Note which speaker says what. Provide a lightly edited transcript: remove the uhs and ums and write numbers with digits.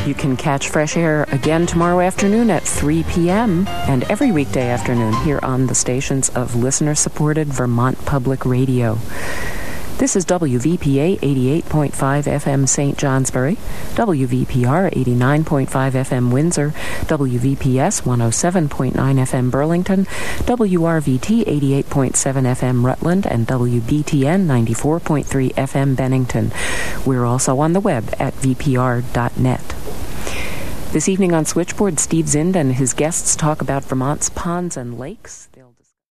Speaker 1: You can catch Fresh Air again tomorrow afternoon at 3 p.m. and every weekday afternoon here on the stations of listener-supported Vermont Public Radio. This is WVPA 88.5 FM St. Johnsbury, WVPR 89.5 FM Windsor, WVPS 107.9 FM Burlington, WRVT 88.7 FM Rutland, and WBTN 94.3 FM Bennington. We're also on the web at vpr.net. This evening on Switchboard, Steve Zind and his guests talk about Vermont's ponds and lakes. They'll